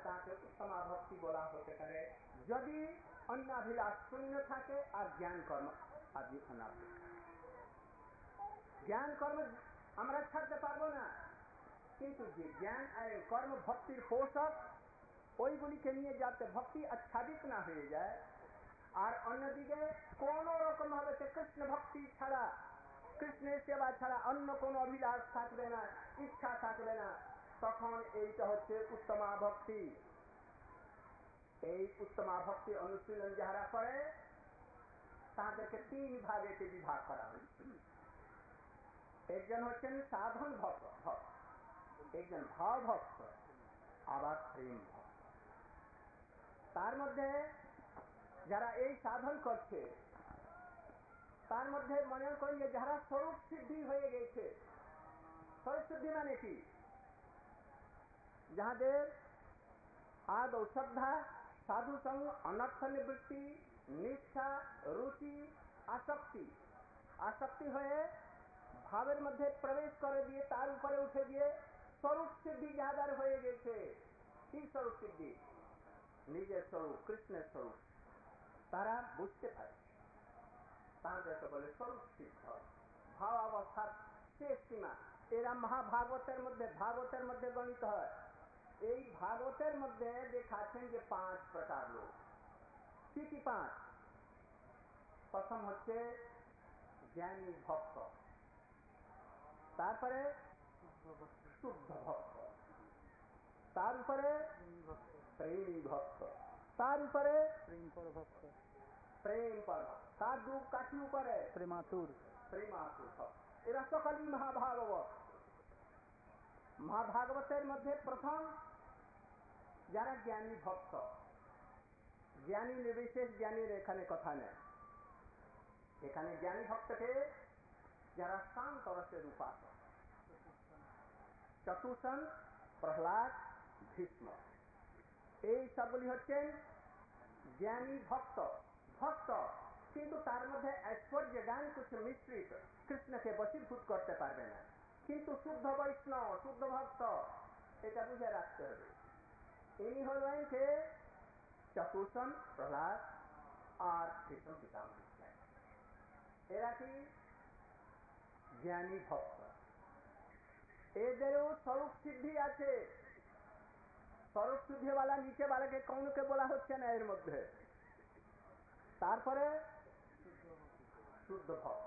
তাকে উত্তমা ভক্তি বলা হতে পারে যদি অন্যাভিলাষ শূন্য থাকে আর জ্ঞান কর্ম আদি অনাবৃত। জ্ঞান কর্ম আমরা ছাড়তে পারবো না, কিন্তু যে জ্ঞান আর কর্ম ভক্তির পোষক ওইগুলিকে নিয়ে যাতে ভক্তি আচ্ছাদিত না হয়ে যায়, আর অন্যদিকে কোন রকম ভাবে কৃষ্ণ ভক্তি ছাড়া, কৃষ্ণের সেবা ছাড়া অন্য কোনো অভিলাষ থাকবে না, ইচ্ছা থাকবে না, তখন এইটা হচ্ছে উত্তমা ভক্তি। এই উত্তমা ভক্তি অনুশীলন যারা করে তাদেরকে তিন ভাগেতে বিভাগ করা হয়েছে। একজন হচ্ছেন সাধন ভক্ত, একজন ভাব ভক্ত, আবার প্রেম ভক্ত। তার মধ্যে যারা এই সাধন করছে তার মধ্যে মনে করি যে যারা স্বরূপ সিদ্ধি হয়ে গেছে। স্বরূপ সিদ্ধি মানে কি? যাহাদের আদৌ শ্রদ্ধা, সাধু সঙ্গ, অনর্থ নিবৃত্তি, নিষ্ঠা, রুচি, আসক্তি হয়ে ভাবের মধ্যে প্রবেশ করে দিয়ে তার উপরে উঠে গিয়ে স্বরূপ সিদ্ধি যাদের হয়ে গেছে। কি স্বরূপ সিদ্ধি? নিজের স্বরূপ, কৃষ্ণের স্বরূপ তারা বুঝতে পারে, তাদেরকে বলে স্বরূপ সিদ্ধ। ভাব অবস্থার শেষ সীমা। এরা মহাভাগবতের মধ্যে গণিত হয়। এই ভাগবতের মধ্যে দেখাচ্ছেন যে 5 প্রকার লোক। কি কি 5? প্রথম হচ্ছে জ্ঞানী ভক্ত, তারপরে শুদ্ধ ভক্ত, তার উপরে প্রেমী ভক্ত, তার উপরে প্রেম পর ভক্ত, তার দু কাঠি উপরে প্রেমাতুর ভক্ত। এরা সকলই মহাভাগবতের মধ্যে প্রথম যারা জ্ঞানী ভক্ত। জ্ঞানী নির্বিশেষ জ্ঞানীর এখানে কথা নেই। এখানে জ্ঞানী ভক্তকে যারা শান্ত রসের উপাসক, চতুষণ, প্রহ্লাদ, ভীষ্ম, এই সবগুলি হচ্ছেন জ্ঞানী ভক্ত। কিন্তু তার মধ্যে ঐশ্বর্য জ্ঞান কিছু মিশ্রিত, কৃষ্ণকে বশীভূত করতে পারবে না। কিন্তু শুদ্ধ বৈষ্ণব, শুদ্ধ ভক্ত, এটা বুঝে রাখতে হবে। ইনি হলেন কে? চতুষণ, প্রহ্লাদ আর ভীষ্ম পিতামহ। এরা কি জ্ঞানী ভক্ত। এদেরও স্বরূপ সিদ্ধি আছে। স্বরূপ সিদ্ধিওয়ালা নিচে বালাকে কৌনকে বলা হচ্ছে না এর মধ্যে। তারপরে শুদ্ধ ভক্ত।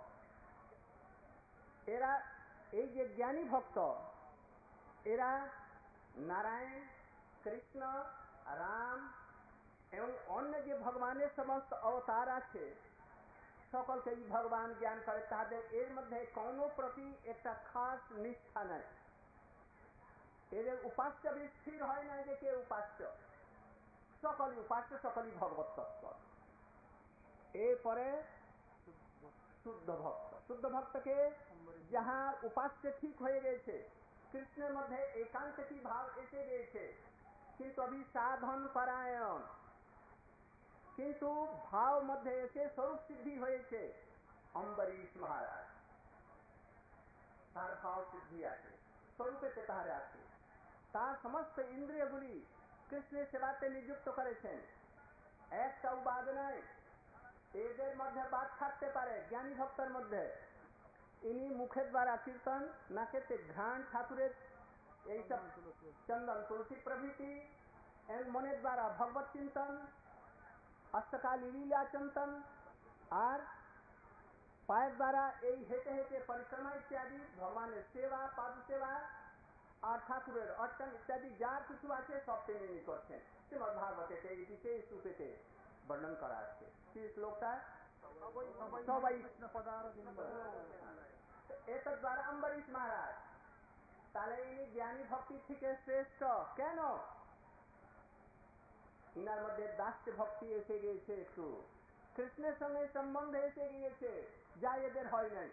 এরা এই যে জ্ঞানী ভক্ত, এরা নারায়ণ, কৃষ্ণ, রাম এবং অন্য যে ভগবানের সমস্ত অবতার আছে সকলকে এই ভগবান জ্ঞান করে। তাদের এর মধ্যে কোনো প্রতি একটা খাস নিষ্ঠা নেই। এদের উপাস্য স্থির হয় না যে কে উপাস্য, সকলই উপাস্য, সকলই ভগবত তত্ত্ব। এরপরে শুদ্ধ ভক্ত। শুদ্ধ ভক্তকে যাহার উপাস্য ঠিক হয়ে গেছে, কৃষ্ণের মধ্যে একান্তিক ভাব এসে গেছে, কিন্তু অভি সাধন পরায়ণ, কিন্তু ভাব মধ্যে এসে স্বরূপ সিদ্ধি হয়েছে। অম্বরীশ মহারাজ, তার ভাব সিদ্ধি আছে, স্বরূপেতে তাহার আছে। তার সমস্ত ইন্দ্রিয়গুলি কৃষ্ণের সেবাতে নিযুক্ত করেছেন। একটাও বাদ নাই। এদের মধ্যে বাদ থাকতে পারে জ্ঞানী ভক্তের মধ্যে। ইনি মুখের দ্বারা কীর্তন, নাকেতে ঘ্রাণ ঠাকুরের এইসব চন্দন তুলসী প্রভৃতি, মনের দ্বারা ভগবত চিন্তন, অষ্টকালী লীলা চিন্তন, আর পায়ের দ্বারা এই হেঁটে হেঁটে পরিক্রমা ইত্যাদি, ভগবানের সেবা, পাদ সেবা আর ঠাকুরের অর্চন ইত্যাদি যার কিছু আছে সব তিনি করছেন। শ্রীমদ্ ভাগবতে এই বিশেষ রূপেতে বর্ণন করা আছে। কি শ্লোকটা? সবাই এত দ্বারা অম্বরীশ মহারাজ। তাহলে ইনি জ্ঞানী ভক্তি থেকে শ্রেষ্ঠ কেন? ইনার মধ্যে দাস্য ভক্তি এসে গিয়েছে, একটু কৃষ্ণের সঙ্গে সম্বন্ধ এসে গিয়েছে, যা এদের হয় নাই।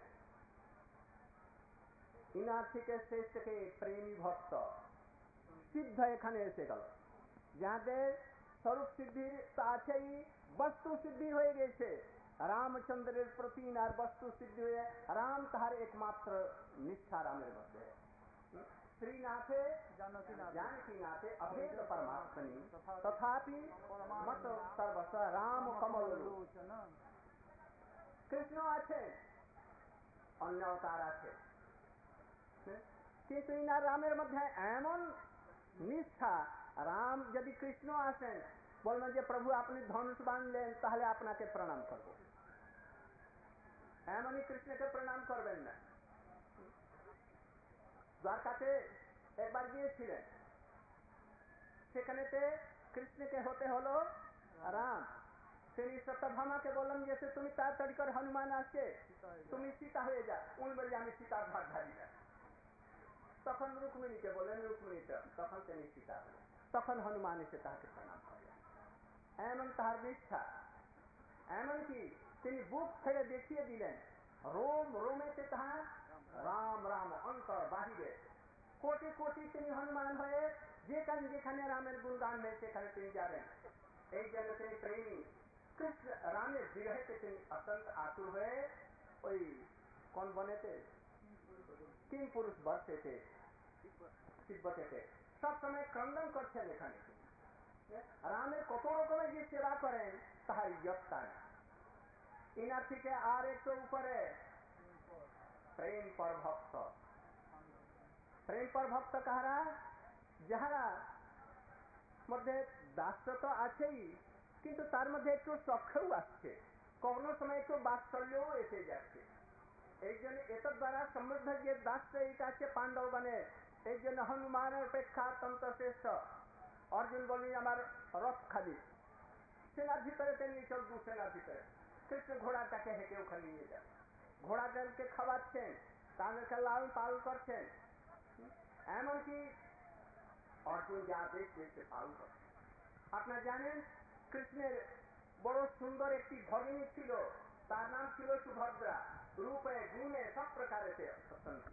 ইনার থেকে শ্রেষ্ঠকে প্রেমী ভক্ত সিদ্ধ এখানে এসে গেল। যাদের স্বরূপ সিদ্ধির তা আছেই, বস্তু সিদ্ধি হয়ে গেছে। রামচন্দ্রের প্রতি আর বস্তু সিদ্ধি হয়ে রাম তাহার একমাত্র নিষ্ঠা রামের মধ্যে। श्रीनाथे जानकीनाथे अभेद परमात्मनि तथापि मत सर्वस्व राम कमल लोचन। কৃষ্ণ আছেন, অন্য অবতার আছে, কিন্তু ইনার রামের মধ্যে এমন নিষ্ঠা, রাম যদি কৃষ্ণ আসেন বলবেন যে প্রভু আপনি ধনুষ বাঁধলেন তাহলে আপনাকে প্রণাম করব, এমনই কৃষ্ণকে প্রণাম করবেন না। দ্বারকাতে একবার গিয়েছিলেন, সেখানেতে কৃষ্ণকে হতে হলো রাম। তিনি সত্যভামাকে বললেন যে তুমি তাড়াতাড়ি করে হনুমান আসছে, তুমি সীতা হয়ে যা। উনি বললেন আমি সীতার ভাগ ধারি না। তখন রুক্মিণীকে বললেন রুক্মিণীটা, তখন তিনি সীতা হলেন। তখন হনুমান এসে তাকে প্রণাম করলেন। এমন তাহার নিষ্ঠা, এমনকি তিনি বুক ছেড়ে দেখিয়ে দিলেন, রোম রোমেতে তাহার রাম রাম অন্তর বাহিরে। কোটি কোটি তিনি হনুমান হয়ে যেখানে যেখানে রামের গুণগান নেই সেখানে তিনি যাবেন। এই জন্য তিনি প্রেমী। কৃষ্ণ রামের বিরহেতে তিনি অত্যন্ত আতুর হয়ে ওই কোন বনেতে কিং পুরুষ বর্ষেতে তিব্বতেতে সবসময় ক্রন্দন করছেন। এখানে রামের কত রকমের যে সেবা করেন তাহার ইয়ত্তা নেই। ইনার থেকে আর একটু উপরে প্রেম পর ভক্ত। প্রেম পর ভক্ত কাহারা? যাহারা মধ্যে দাস্য তো আছেই, কিন্তু তার মধ্যে একটু সখ্যও আসছে, কোনো সময় একটু বাৎসল্যও এসে যাচ্ছে। এই জন্য এত দ্বারা সমৃদ্ধ যে দাস্য এটা আছে পাণ্ডবগণের। এই জন্য হনুমানের অপেক্ষা অত্যন্ত শ্রেষ্ঠ। অর্জুন বললেন আমার রথ খালি, সেনার ভিতরে নিয়ে চল, দু সেনার ভিতরে। কৃষ্ণ ঘোড়াটাকে হেঁটে ওখানে নিয়ে যান, ঘোড়াটাকে খাওয়াচ্ছেন, তাদেরকে লালন পালন করছেন। এমনকি অর্জুন যা দেখছে সে পালন করছেন। আপনারা জানেন কৃষ্ণের বড় সুন্দর একটি ভগিনী ছিল, তার নাম ছিল সুভদ্রা। রূপে গুণে সব প্রকারেতে অত্যন্ত।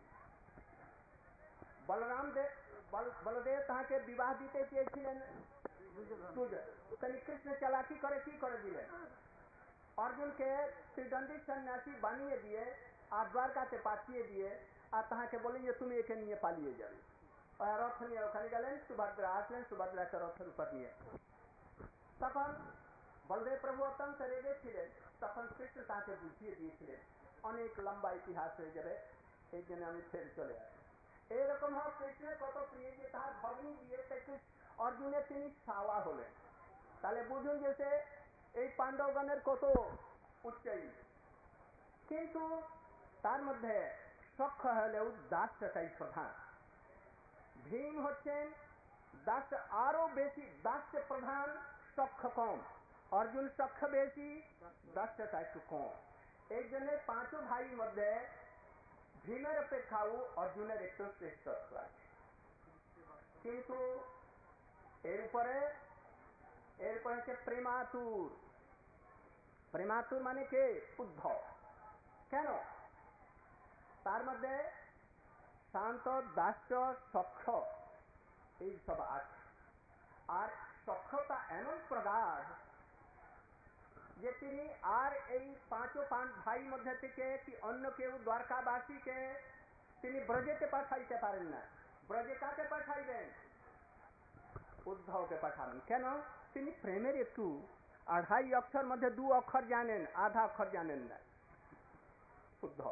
বলদেব তাহাকে বিবাহ দিতে চেয়েছিলেন, তিনি কৃষ্ণ চালাকি করে কি করে দিলেন, অর্জুনকে শ্রীদণ্ডী সন্ন্যাসী বানিয়ে দিয়ে আর দ্বারকাতে পাঠিয়ে দিয়ে আর তাহাকে বলেন যে তুমি একে নিয়ে পালিয়ে যাবে। রথ নিয়ে ওখানে গেলেন, সুভদ্রা আসলেন, সুভদ্রাকে রথের উপর নিয়ে। তখন বলদেব প্রভু অত্যন্ত রেগেছিলেন। তখন কৃষ্ণ তাকে বুঝিয়ে দিয়েছিলেন, অনেক লম্বা ইতিহাস হয়ে যাবে, এই জন্য আমি ফের চলে আসি। এইরকম হোক কৃষ্ণের কত প্রিয় যে তার ভগ্নী দিয়ে অর্জুনের তিনি সাওয়া হলেন। তাহলে বুঝুন যে সে এই পাণ্ডবগণের কত উচ্চাই। কিন্তু তার মধ্যে সখ্য হলেও দাস্যটাই প্রধান। ভীম হচ্ছেন দাস্য আরো বেশি, দাস্য প্রধান, সখ্য কম। অর্জুন সখ্য বেশি, দাস্যটা একটু কম। এই জন্য পাঁচো ভাইয়ের মধ্যে ভীমের অপেক্ষাও অর্জুনের একটু শ্রেষ্ঠত্ব আছে। কিন্তু এরপরে হচ্ছে প্রেমাতুর। প্রেমাতুর মানে কে? উদ্ধব। কেন? তার মধ্যে শান্ত, দাস্য, সখ্য এই সব আছে। আর সখ্যতা এমন প্রগাঢ় যে তিনি আর এই পাঁচো ভাই মধ্যে থেকে কি অন্য কেউ দ্বারকাবাসীকে তিনি ব্রজেতে পাঠাইতে পারেন না। ব্রজে কাকে পাঠাইবেন? উদ্ধবকে পাঠাবেন। কেন? তিনি প্রেমের একটু 2.5 অক্ষর মধ্যে 2 অক্ষর জানেন, আধা অক্ষর জানেন না। উদ্ধব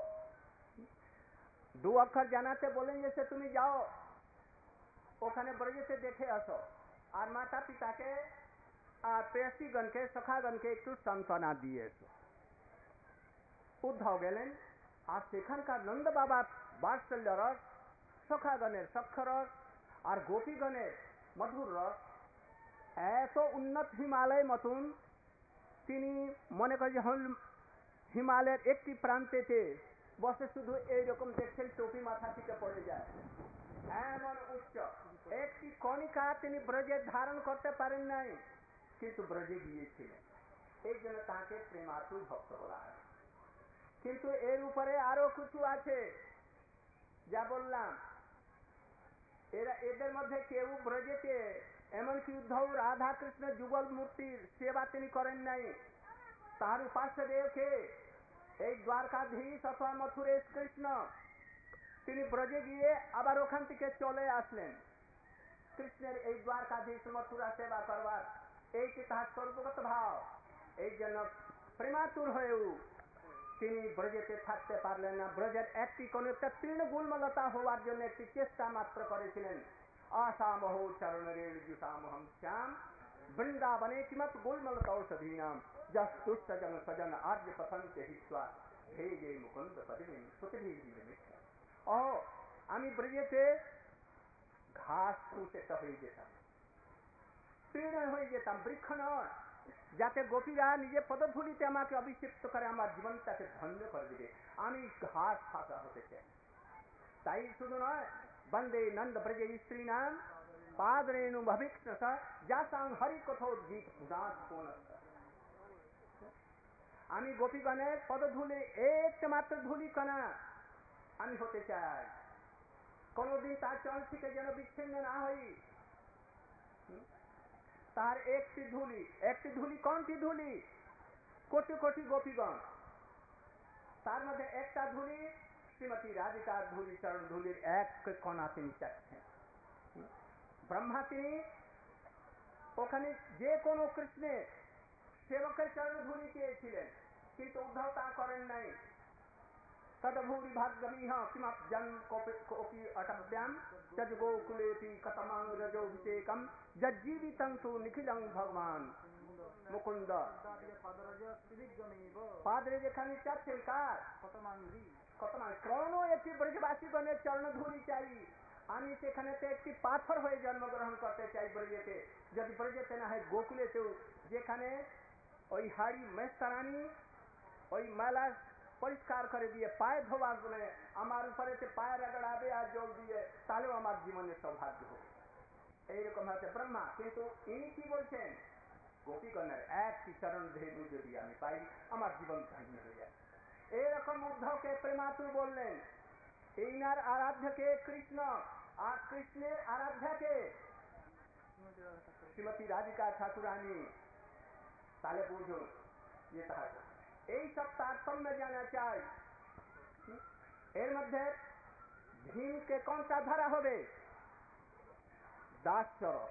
2 অক্ষর জানাতে বলেন যে তুমি যাও ওখানে ব্রজেতে দেখে আসো, আর মাতা পিতাকে আর প্রেয়সীগণকে সখাগণকে একটু সান্ত্বনা দিয়ে এসো। উদ্ধব গেলেন, আর সেখানকার নন্দ বাবার বাৎসল্য রস, সখাগণের সখ্য রস আর গোপীগণের মধুর রস এত উন্নত হিমালয় মতন। তিনি মনে করেন হিমালয়ের একটি প্রান্তেতে বসে শুধু এইরকম দেখছেন, টুপি মাথা থেকে পড়ে যায়, এমন উচ্চ। একটি কণিকা তিনি ব্রজে ধারণ করতে পারেন নাই, কিন্তু ব্রজে গিয়েছিলেন। এই জন্য তাকে প্রেমাতুর ভক্ত বলা হয়। কিন্তু এর উপরে আরো কিছু আছে, যা বললাম। এদের মধ্যে কেউ ব্রজেতে এমনকি উদ্ধব রাধা কৃষ্ণ যুগল মূর্তির সেবা তিনি করেন নাই। তার উপাস্য দেবকে এই দ্বারকাধীশ অথবা মথুরেশ কৃষ্ণ, তিনি তিনি ব্রজে গিয়ে আবার ওখান থেকে চলে আসলেন। কৃষ্ণের এই দ্বারকাধীশ মথুরা সেবা করবার এইটি তাহার সর্বগত ভাব। এই জন্য প্রেমাতুর হয়েও তিনি ব্রজেতে থাকতে পারলেন না। ব্রজের একটি কোন একটা তৃণগুল্মলতা হওয়ার জন্য একটি চেষ্টা মাত্র করেছিলেন। আসামহো চরণরেণুজুষামহম শ্যাম বৃন্দাবনে কিমত গুল্মলতা ঔষধীনাম যস্তুষ্ট জন সজন আর্য পথন্তে হিত্বা হে গে মুকুন্দ পদিনী সুতভীর। ও আমি ব্রজেতে ঘাস ফুটেতে হয়ে যেতাম, তৃণ হয়ে যেতাম, বৃক্ষ নয়, যাতে গোপীরা নিজে পদধূলিতে আমাকে অভিষিক্ত করে আমার জীবনটাকে ধন্য করে দিবে। আমি ঘাস ফাঁকা হতে চাই। তাই শুধু নয়, বন্দে নন্দ ব্রজে স্ত্রী নাম পাদরেণু ভবিষ্যৎ যাসাং হরি কথোদ্গীত আমি গোপীগণের পদধূলি একটা মাত্র ধূলি কণা আমি হতে চাই। কোনদিন তার চরণ থেকে যেন বিচ্ছিন্ন না হই। তার একটি ধূলি কোনটি ধূলি? কোটি কোটি গোপীগণ, তার মধ্যে একটা ধূলি শ্রীমতী রাধিকার ধূলি, চরণ ধূলির এক কণা তিনি চাচ্ছেন। ব্রহ্মা তিনি ওখানে যে কোনো কৃষ্ণের সেবকের চরণ ধূলি চেয়েছিলেন, কিন্তু উদ্ধব তা করেন নাই। তদভূরি ভাগ্যমিহ কিমব্জং কোপি অটব্যাম তজ গোকুলেপি কতমাং রজোভিষেকম যজ্জীবিতং তু নিখিলং ভগবান মুকুন্দ। পাদরে যেখানে চাচ্ছেন কার? কতমাং কোন একটি ব্রজবাসীগণের চরণ ধূলি চাই। আমি সেখানেতে একটি পাথর হয়ে জন্মগ্রহণ করতে চাই ব্রজেতে। যদি ব্রজেতে না হয় গোকুলেতেও, যেখানে ওই হাড়ি মেস্তারানি ওই মেলা পরিষ্কার করে দিয়ে পায়ে ধোবার বলে আমার উপরে পায়ে রগড়াবে আর জল দিয়ে, তাহলেও আমার জীবনের সৌভাগ্য হবে। এইরকম হচ্ছে ব্রহ্মা। কিন্তু ইনি কি বলছেন? গোপীগণের একটি চরণ ধেনু যদি আমি পাই, আমার জীবন ধন্য হয়ে যায়। এইরকম উদ্ধবকে প্রেমাতুর বললেন। এইনার আরাধ্যকে কৃষ্ণ, আর কৃষ্ণের আরাধ্যাকে শ্রীমতী রাধিকা ঠাকুরানী। তাহলে বুঝুন যে তাহার এই সব তারতম্য জানা চাই। এর মধ্যে ভীমকে কোনটা ধরা হবে? দাসচরণ।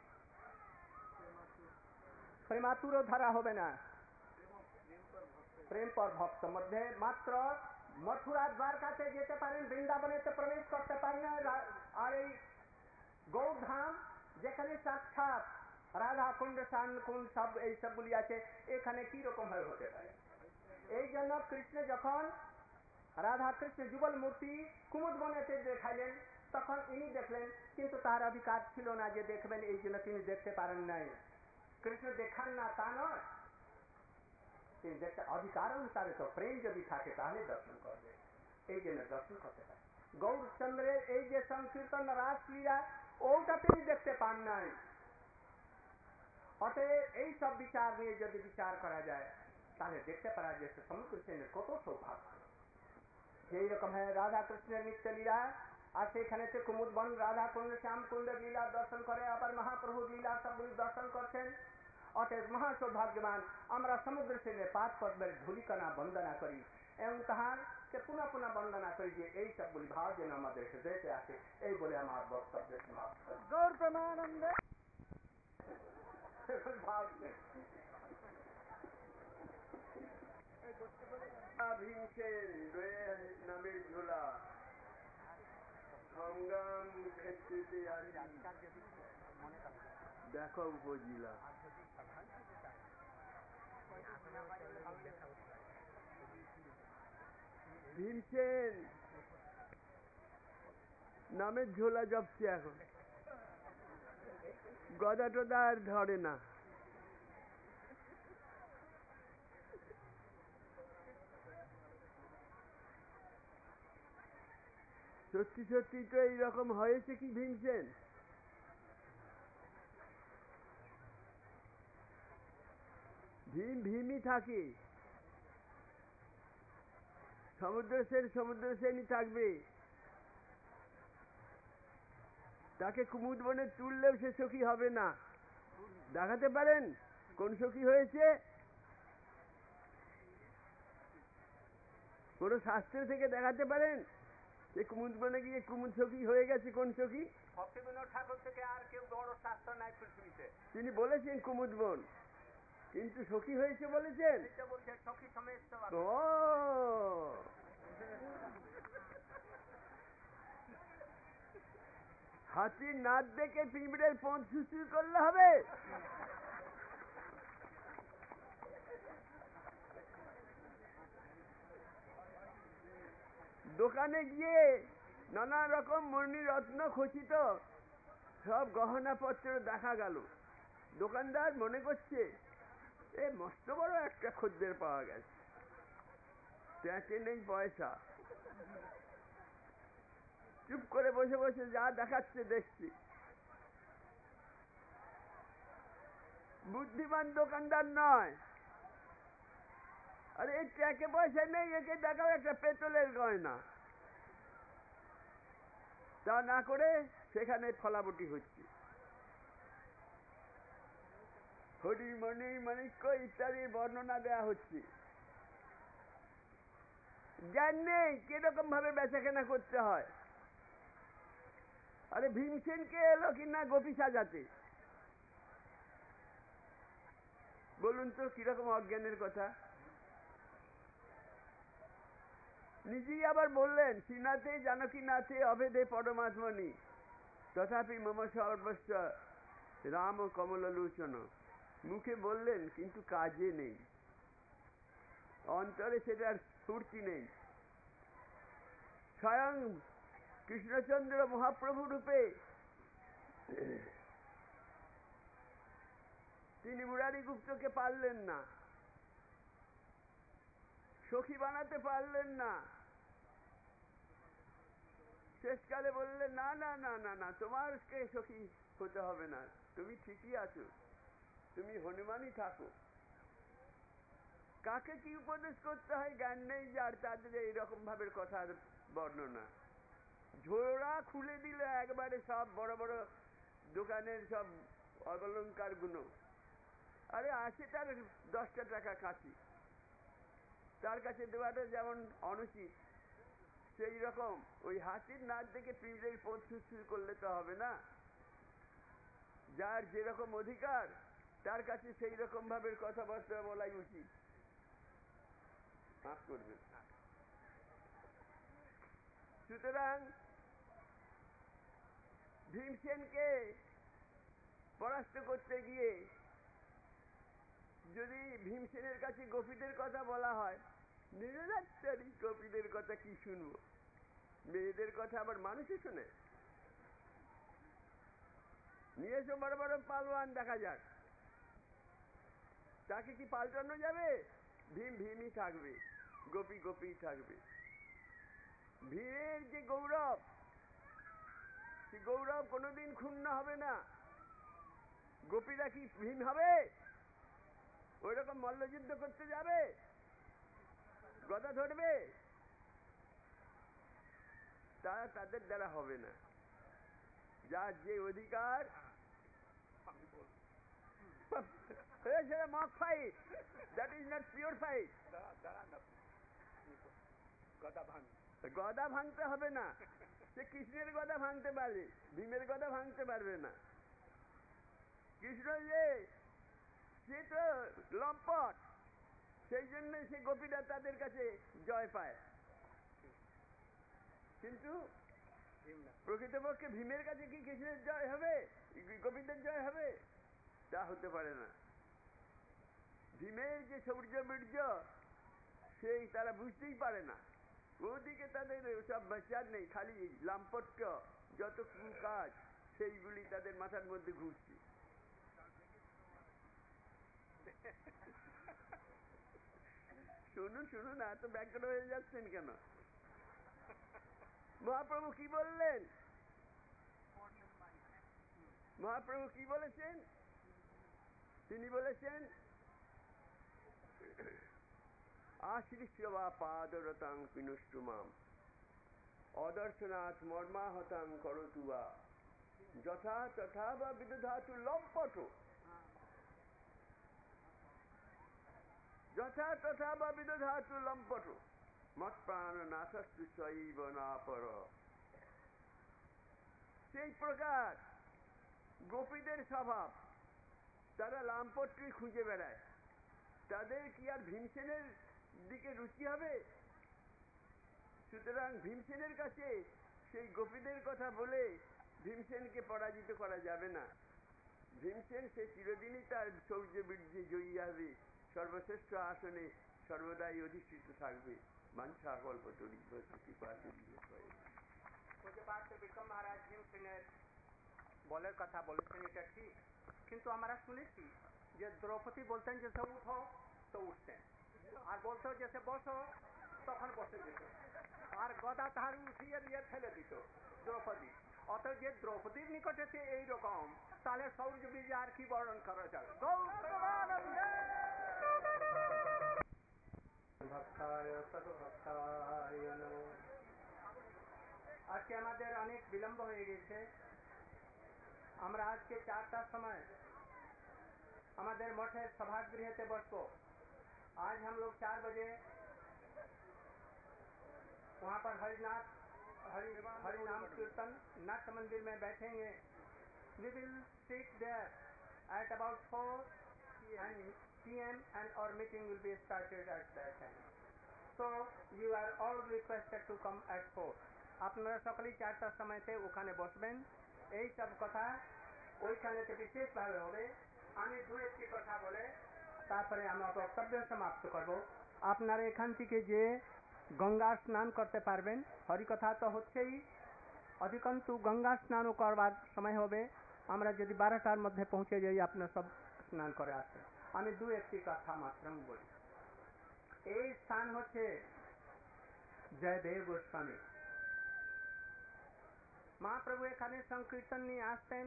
প্রেমাতুরও ধরা হবে না। প্রেম পর ভক্ত মধ্যে মাত্র মথুরা দ্বারকাতে যেতে পারেন, বৃন্দাবনেতে প্রবেশ করতে পারেন। আর এই গৌধাম যেখানে সাক্ষাৎ রাধা কুণ্ড, শান কুণ্ড সব এই সবগুলি আছে, এখানে কি রকম ভাবে হতে পারে? এই জন্য কৃষ্ণ যখন রাধা কৃষ্ণ যুগল মূর্তি কুমুদ বনেতে দেখাইলেন, তখন ইনি দেখলেন, কিন্তু তার অধিকার ছিল না যে দেখবেন, এই জন্য তিনি দেখতে পারেন নাই। কৃষ্ণ দেখান না তা নয়, তিনি দেখতে অধিকার অনুসারে তো প্রেম যদি থাকে তাহলে দর্শন করবে, এই জন্য দর্শন করতে পারে। গৌরচন্দ্রের এই যে সংকীর্তন রাসলীলা, ওটা তিনি দেখতে পান নাই। অতএব এই সব বিচার নিয়ে যদি বিচার করা যায়, তাহলে দেখতে পারা যায় সমগ্র কৃষ্ণের কত সৌভাগ্য। সেই রকম হয় রাধা কৃষ্ণের নিত্য লীলা, আর সেখানে কুমুদ বন, রাধা কুণ্ড, শ্যাম কুণ্ড লীলা দর্শন করে, আবার মহাপ্রভু লীলা সবগুলি দর্শন করছেন। অতএব মহা সৌভাগ্যবান আমরা সমুদ্র সেনের পাদ পদ্মের ধূলিকণা বন্দনা করি এবং তাহারকে পুনঃ পুনঃ বন্দনা করি যে এই সবগুলি ভাব যেন আমাদের হৃদয়তে আসে। এই বলে আমার বক্তব্য সমাপ্ত। গৌর প্রেমানন্দে ভাব ভীমসেন নামের ঝোলা সংগ্রাম ক্ষেত্রে দেখো উপজিলা ভীমসেন নামের ঝোলা জপছে এখন, গদা টদা আর ধরে না। সত্যি সত্যি তো এইরকম হয়েছে কি ভীমসেন? ভীম ভীমই থাকে, সমুদ্র সেনই থাকবে। তাকে কুমুদ বনে তুললেও সে সখী হবে না। দেখাতে পারেন কোন সখী হয়েছে? কোন শাস্ত্র থেকে দেখাতে পারেন? সে কুমুদ বনে গিয়ে কুমুদ সখী হয়ে গেছে। কোন সখী? ভক্তিবিনোদ ঠাকুর থেকে আর কেউ বড় শাস্ত্র নাই পৃথিবীতে। তিনি বলেছেন কুমুদ বোন, কিন্তু সখী হয়েছে বলেছেন। বলছে সখী সমেত। ও হাতির নাচ দেখে পিঁপড়ের পথ সুসুর করলে হবে? দোকানে গিয়ে নানা রকম মণিরত্ন খচিত সব গহনাপত্র দেখা গেল। দোকানদার মনে করছে এ মস্ত বড় একটা খদ্দের পাওয়া গেছে, ট্যাঁকে নেই পয়সা, চুপ করে বসে বসে যা দেখাচ্ছে দেখছি। বুদ্ধিমান দোকানদার নয়, আরে এই ট্যাঁকে পয়সা নেই, একে দেখাও একটা পেতলের গয়না। তা না করে সেখানে ফলাবটি হচ্ছে। হরি মণি মাণিক্য ইত্যাদির বর্ণনা দেয়া হচ্ছে। জ্ঞান নেই কিরকম ভাবে বেচাকেনা করতে হয়। আরে ভীমসেনকে এলো কিনা গোপী সাজাতে, বলুন তো কিরকম অজ্ঞানের কথা। নিজেই আবার বললেন শ্রীনাথে জানকীনাথে অভেদে পরমাত্মনি তথাপি মম সর্বস্ব রাম কমললোচন। মুখে বললেন কিন্তু কাজে নেই, অন্তরে সেটার স্ফূর্তি নেই। স্বয়ং কৃষ্ণচন্দ্র মহাপ্রভু রূপে তিনি মুরারি গুপ্তকে পারলেন না, সখী বানাতে পারলেন না। শেষকালে বললেন না না না না না, তোমারকে সখী হতে হবে না, তুমি ঠিকই আছো, তুমি হনুমানই থাকো। কাকে কি উপদেশ করতে হয় জ্ঞান নেই যার, তাদের এইরকম ভাবে কথার বর্ণনা। ঝোড়া খুলে দিল একবারে সব বড় বড় দোকানের সব অলঙ্কার গুলো। আরে আছে তার 10টা টাকা কাছি, তার কাছে দেওয়াটা যেমন অনুচিত, সেই রকম ওই হাতির নাচ দেখে পিঁপড়ের পথ সুসুর করলে তো হবে না। যার যেরকম অধিকার তার কাছে সেই রকম ভাবে কথাবার্তা বলাই উচিত। মাফ করবে। সুতরাং ভীমসেনকে পরাস্ত করতে গিয়ে যদি ভীমসেনের কাছে গোপীদের কথা বলা হয়, নিরুদাত্তারি গোপীদের কথা কি শুনবো, মেয়েদের কথা আবার মানুষই শুনে। নিয়ে এসো বড় বড় পালোয়ান দেখা যাক, তাকে কি পাল্টানো যাবে? ভীম ভীমই থাকবে, গোপী গোপী থাকবে। ভীমের যে গৌরব, সে গৌরব কোনোদিন ক্ষুণ্ণ হবে না। গোপীরা কি ভীম হবে? ওই রকম মল্লযুদ্ধ করতে যাবে, গদা ধরবে? তারা তাদের দ্বারা হবে না। যার যে অধিকার, সেটা mock fight, that is not pure fight. গদা ভাঙতে হবে না, সে কৃষ্ণের গদা ভাঙতে পারে, ভীমের গদা ভাঙতে পারবে না। কৃষ্ণ যে সে তো লম্পট, সেই জন্য সে গোপীরা তাদের কাছে জয় পায়। কিন্তু প্রকৃতপক্ষে ভীমের কাছে কি কৃষ্ণের জয় হবে, গোপীদের জয় হবে? তা হতে পারে না। ভীমের যে শৌর্য বীর্য সেই তারা বুঝতেই পারে না। ওদিকে তাদের সব বিচার নেই, খালি লাম্পট্য যত কাজ সেইগুলি তাদের মাথার মধ্যে ঘুরছে। শুনুন শুনুন, এত ব্যাঘ্র হয়ে যাচ্ছেন কেন? মহাপ্রভু কি বললেন? মহাপ্রভু কি বলেছেন? তিনি বলেছেন আশ্রিষ্য বা পাদরতাং পিনুষ্টুমাম অদর্শনাথ মর্মাহতাং করতু বা যথা তথা বা বিদধাতু লম্পট। যথা তথা বা বিদধাতু লম্পট। মত প্রাণ নাশস্তু শৈব না পর। সেই প্রকার গোপীদের স্বভাব, তারা লাম্পট্রি খুঁজে বেড়ায়। তাদের কি আর ভীমসেনের দিকে রুচি হবে? সুতরাং ভীমসেনের কাছে সেই গোপীদের কথা বলে ভীমসেনকে পরাজিত করা যাবে না। ভীমসেন সে চিরদিনই তার শৌর্য বীর্যে জয়ী হবে, সর্বশ্রেষ্ঠ আসনে সর্বদাই অধিষ্ঠিত থাকবে। মানসা কল্প তরিব কৃপা করিবে কয়ে। পূজ্যপাত বিক্রম মহারাজ ভীমসেনের বলের কথা বলেছেন, এটা ঠিক, কিন্তু আমরা শুনেছি যে দ্রৌপদী বলতেন যে সব উঠো তো উঠতেন, আর বলতো যে সে বসো তখন বসে যেত, আর গদা তাহার উঠিয়ে দিয়ে ফেলে দিত দ্রৌপদী। অত যে দ্রৌপদীর নিকটে এইরকম, তাহলে শৌর্য বীর্য আর কি বর্ণন করা যাবে। আজকে আমাদের অনেক বিলম্ব হয়ে গেছে। আমরা আজকে 4টার সময় আমাদের মঠের সভাগৃহেতে बसबो। आज हम लोग 4 बजे वहाँ पर हरिनाम कीर्तन नाट्य मंदिर में बैठेंगे। We will sit there at about 4 PM and our meeting will be started at that time. So you are all requested to come at 4. আপনারা সকলেই 4টার সময়তে ওখানে বসবেন। এই সব কথা ওইখানেতে বিশেষভাবে হবে। আমি দু একটি কথা বলে তারপরে আমার বক্তব্য সমাপ্ত করব। আপনারা এখান থেকে যে গঙ্গা স্নান করতে পারবেন, হরিকথা তো হচ্ছেই, অধিকন্তু গঙ্গা স্নানও করবার সময় হবে। আমরা যদি 12টার মধ্যে পৌঁছে যাই, আপনারা সব স্নান করে আসবেন। আমি দু একটি কথা মাত্র বলি। এই স্থান হচ্ছে জয়দেব গোস্বামী। মহাপ্রভু এখানে সংকীর্তন নিয়ে আসতেন।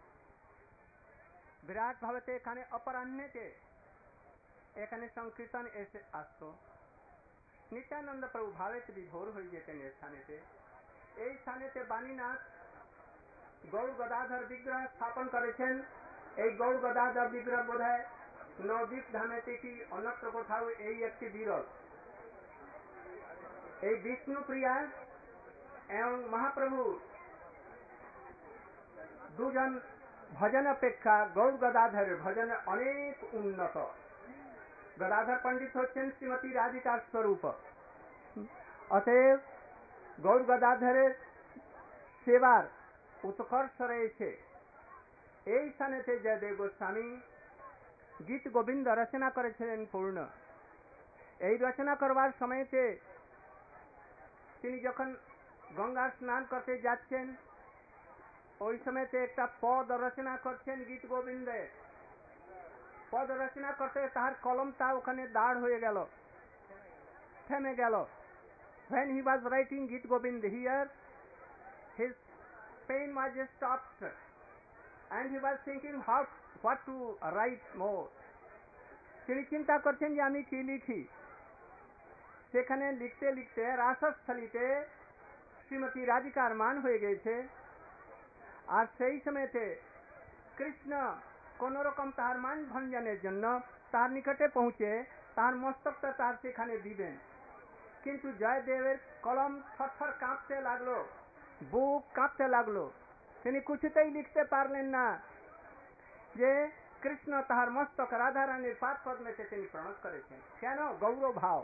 বিরাট ভাবেতে এখানে অপরাহ্নেতে এখানে সংকীর্তন এসে আসতো। নিত্যানন্দ প্রভু ভাবেতে বিভোর হয়ে যেতেন এই স্থানেতে। এই স্থানেতে বাণীনাথ গৌর গদাধর বিগ্রহ স্থাপন করেছেন। এই গৌর গদাধর বিগ্রহ বোধহয় নবদ্বীপ ধামেতে কি অন্যত্র কোথাও এই একটি বিরল। এই বিষ্ণুপ্রিয়া এবং মহাপ্রভু দুজন ভজন অপেক্ষা গৌর গদাধরের ভজন অনেক উন্নত। গদাধর পণ্ডিত হচ্ছেন শ্রীমতী রাধিকার স্বরূপ। অতএব গৌর গদাধরের সেবার উৎকর্ষ রয়েছে। এই স্থানেতে জয়দেব গোস্বামী গীত গোবিন্দ রচনা করেছিলেন পূর্ণ। এই রচনা করবার সময়তে তিনি যখন গঙ্গা স্নান করতে যাচ্ছেন, ওই সময়তে একটা পদ রচনা করছেন গীত গোবিন্দে। পদ রচনা করতে তার কলমটা ওখানে দাঁড় হয়ে গেল, থেমে গেল। When he was writing Git Gobind here, his pen was stopped and he was thinking what to write more. তিনি চিন্তা করছেন যে আমি কি লিখি। সেখানে লিখতে লিখতে রাসস্থলীতে শ্রীমতী রাধিকার মান হয়ে গেছে। আর সেই সময়তে কৃষ্ণ কোন রকম তার মান ভঞ্জনের জন্য তার নিকটে পৌঁছে তার মস্তকটা তার সেখানে দিবেন, কিন্তু জয়দেবের কলম থরথর কাঁপতে লাগলো, বুক কাঁপতে লাগলো। তিনি কিছুতেই লিখতে পারলেন না যে কৃষ্ণ তাহার মস্তক রাধারানীর পাদ পদ্মেতে তিনি প্রণত করেছেন। কেন? গৌরব ভাব।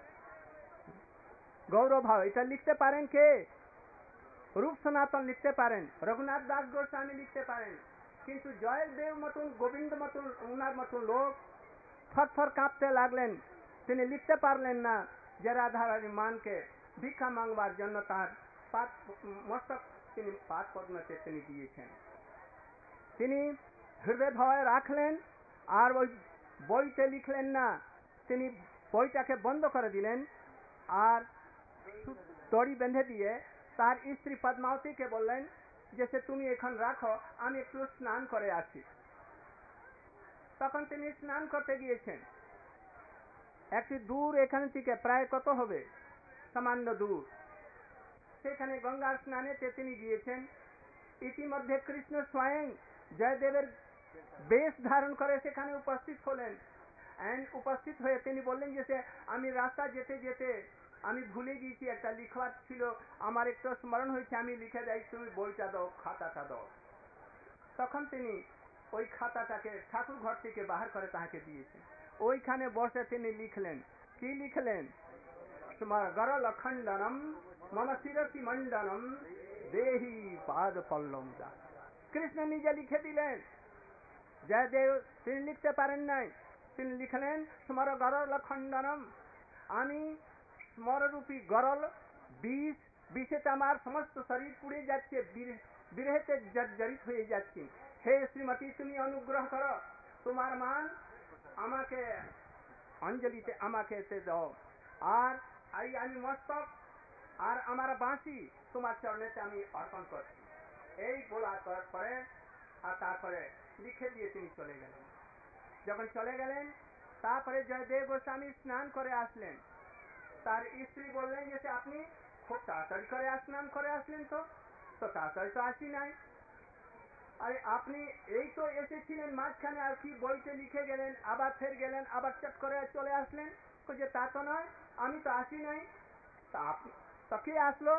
গৌরব ভাব এটা লিখতে পারেন কে? রূপ সনাতন লিখতে পারেন, রঘুনাথ দাস গোস্বামী লিখতে পারেন, কিন্তু জয়দেব মতন গোবিন্দ মতন উনার মতন লোক থরথর কাঁপতে লাগলেন। তিনি লিখতে পারলেন না যে রাধারানী মানকে ভিক্ষা মাংবার জন্য তার মস্তক তিনি পাদ পদ্মতে তিনি দিয়েছেন। তিনি হৃদয় ভাবে রাখলেন আর ওই বইতে লিখলেন না। তিনি বইটাকে বন্ধ করে দিলেন আর দড়ি বেঁধে দিয়ে তার স্ত্রী পদ্মাবতীকে বললেন যে সে তুমি এখন রাখো, আমি একটু স্নান করে আসি। তখন তিনি স্নান করতে গিয়েছেন। একটি দূর এখান থেকে প্রায় কত হবে, সামান্য দূর, সেখানে গঙ্গা স্নানেতে তিনি গিয়েছেন। ইতিমধ্যে কৃষ্ণ স্বয়ং জয়দেবের বেশ ধারণ করে সেখানে উপস্থিত হলেন। উপস্থিত হয়ে তিনি বললেন যে আমি রাস্তা যেতে যেতে আমি ভুলে গিয়েছি, একটা লিখবার ছিল, আমার একটু স্মরণ হয়েছে, আমি লিখে যাই, তুমি বইটা দাও, খাতাটা দাও। তখন তিনি ওই খাতাটাকে ঠাকুর ঘর থেকে বাহার করে তাহাকে দিয়েছেন। ওইখানে বসে তিনি লিখলেন, কি লিখলেন? গরল খণ্ডনম মম শিরসি মণ্ডনম দেহি পাদ পল্লম দা। কৃষ্ণ নিজে লিখে দিলেন। জয়দেব তিনি লিখতে পারেন নাই, তিনি লিখলেন স্মর গরল খণ্ডনম, আমি স্মররূপী গরল বিষ, বিষেতে আমার সমস্ত শরীর পুড়ে যাচ্ছে, বিরহেতে জর্জরিত হয়ে যাচ্ছি। হে শ্রীমতী, তুমি অনুগ্রহ করো, তোমার মান আমাকে অঞ্জলিতে আমাকে এতে দাও, আর আমি মস্তক আর আমার বাঁশি তোমার চরণেতে আমি অর্পণ করছি। এই বলার পরে আর তারপরে লিখে দিয়ে তিনি চলে গেলেন। যখন চলে গেলেন, তারপরে জয়দেব গোস্বামী স্নান করে আসলেন। তার স্ত্রী বললেন যে আপনি খুব তাড়াতাড়ি করে স্নান করে আসলেন, তো তাড়াতাড়ি তো আসি নাই, আরে আপনি এই তো এসেছিলেন মাঝখানে, আর কি বইতে লিখে গেলেন, আবার ফের গেলেন, আবার চট করে চলে আসলেন। যে তা তো নয়, আমি তো আসি নাই। তা কে আসলো?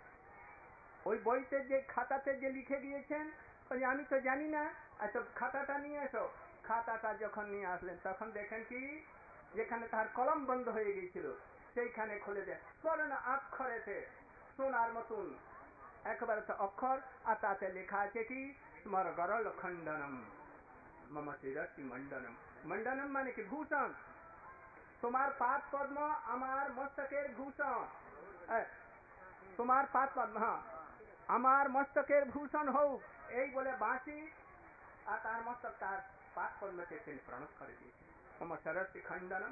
ওই বইতে যে খাতাতে যে লিখে গিয়েছেন, আমি তো জানি না। আচ্ছা খাতাটা নিয়ে এসো। খাতাটা যখন নিয়ে আসলেন, তখন দেখেন কি, যেখানে তার কলম বন্ধ হয়ে গিয়েছিল সেইখানে খুলে দেয় স্বর্ণ অক্ষরেতে, সোনার মতন একেবারে অক্ষর, আর তাতে লেখা আছে কি, স্মর গরল খণ্ডনম মম শিরসি মণ্ডনম। মণ্ডনম মানে কি ভূষণ, তোমার পাদ পদ্ম আমার মস্তকের ভূষণ, তোমার পাদ পদ্ম আমার মস্তকের ভূষণ হোক, এই বলে বাঁশি আর তার মস্তক তার পাদ পদ্মকে তিনি প্রণত করে দিয়েছেন। মম শিরসি খণ্ডনম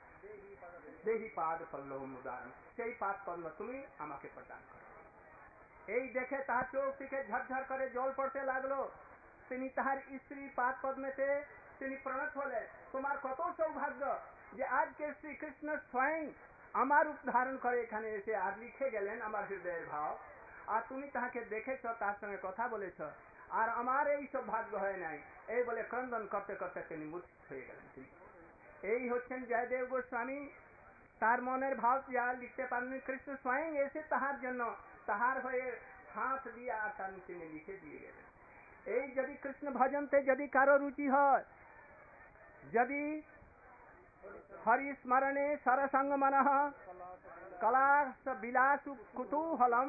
দেহি পাদ পল্লব উদাহরণ, সেই পাদ পদ্ম তুমি আমাকে প্রদান করো। এই দেখে তাহার চোখ থেকে ঝরঝর করে জল পড়তে লাগলো। তিনি তাহার স্ত্রী পাদ পদ্মেতে তিনি প্রণত হলেন। তোমার কত সৌভাগ্য যে আজকে শ্রীকৃষ্ণ স্বয়ং আমার রূপ ধারণ করে এখানে এসে আর লিখে গেলেন আমার হৃদয়ের ভাব, আর তুমি তাহাকে দেখেছ, তার সঙ্গে কথা বলেছ, আর আমার এই সৌভাগ্য হয় নাই। এই বলে ক্রন্দন করতে করতে তিনি মূর্ছিত হয়ে গেলেন। এই হচ্ছেন জয়দেব গোস্বামী। তার মনের ভাব যা লিখতে পারেননি, কৃষ্ণ স্বয়ং এসে তাহার জন্য তাহার হয়ে হাত দিয়ে আর তিনি লিখে দিয়ে গেলেন। এই যদি কৃষ্ণ ভজনতে যদি কারো রুচি হয়, যদি হরি স্মরণে সরসঙ্গ মনঃ কলাস বিলাসু কুতূহলম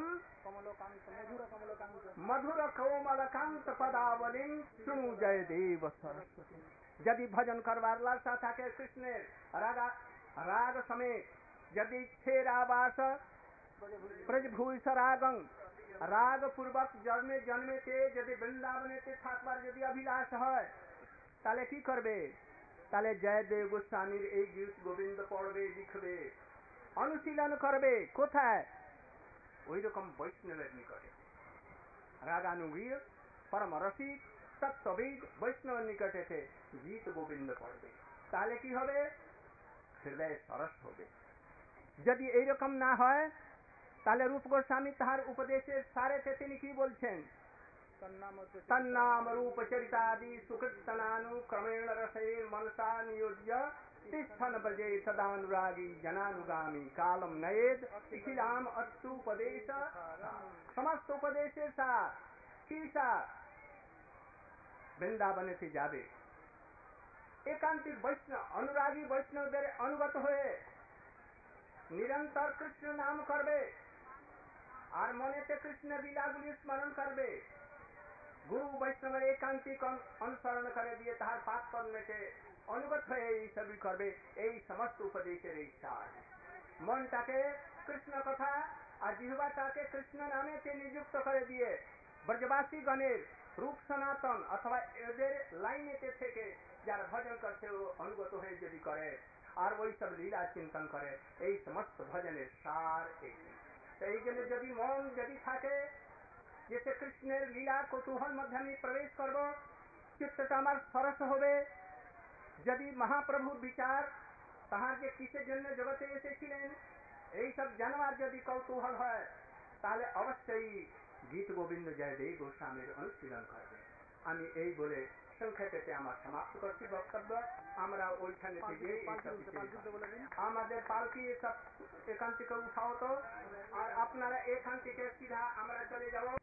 মধুর কোমলকান্ত পদাবলীম শুনু জয়দেব সরস্বতী। যদি ভজন করবার লালসা থাকে কৃষ্ণের রাগ সমেত, যদি ছের আবাস ব্রজভূষ রাগং, রাগ পূর্বক জন্মে জন্মেতে যদি বৃন্দাবনেতে থাকবার যদি অভিলাষ হয়, তাহলে কি করবে? তাহলে জয়দেব গোস্বামীর এই গীত গোবিন্দ পড়বে, লিখবে, অনুশীলন করবে। কোথায়? ওই রকম বৈষ্ণবের নিকটে, রাগানুগীর পরম রসিক তত্ত্ববিদ বৈষ্ণবের নিকটে গীত গোবিন্দ পড়বে। তাহলে কি হবে? হৃদয় সরস হবে। যদি এইরকম না হয়, তাহলে রূপ গোস্বামী তাহার উপদেশের সারেতে তিনি কি বলছেন? তন্নাম রূপ চরিতাদি সুকৃতনানুক্রমেণ রসে মনসা নিয়োজ্য তিষ্ঠন ব্রজে সদানুরাগী জনানুগামী কালম নয়েদ ইখিলাম অত্যুপদেশ। সমস্ত উপদেশের সার কি সার? বৃন্দাবনেতে যাবে, একান্তিক বৈষ্ণব অনুরাগী বৈষ্ণবদের অনুগত হয়ে নিরন্তর কৃষ্ণ নাম করবে, আর মনেতে কৃষ্ণ লীলাগুলি স্মরণ করবে। গুরু বৈষ্ণবের একান্তিক অনুসরণ করে দিয়ে তাহার পাদ পদ্মেতে অনুগত হয়ে এই সবই করবে। এই সমস্ত উপদেশের এই সার। মনটাকে কৃষ্ণ কথা আর জিহ্বাটাকে কৃষ্ণ নামেতে নিযুক্ত করে দিয়ে ব্রজবাসী গণের রূপ সনাতন অথবা এদের লাইনেতে থেকে যারা ভজন করছে ও অনুগত হয়ে যদি করে আর ওই সব লীলা চিন্তন করে, এই সমস্ত ভজনের সার এটি। এই জন্য যদি মন যদি থাকে যে সে কৃষ্ণের লীলা কৌতূহল মধ্যে আমি প্রবেশ করব, চিত্তটা আমার সরস হবে। যদি মহাপ্রভুর বিচার তাহার যে কিসের জন্য জগতে এসেছিলেন এই সব জানবার যদি কৌতূহল হয়, তাহলে অবশ্যই গীত গোবিন্দ জয়দেব গোস্বামীর অনুশীলন করবে। আমি এই বলে সংক্ষেপে আমার সমাপ্ত করছি বক্তব্য। আমরা ওইখানে থেকে আমাদের পালকি সব এখান থেকে উঠাও তো, আর আপনারা এখান থেকে সিধা আমরা চলে যাব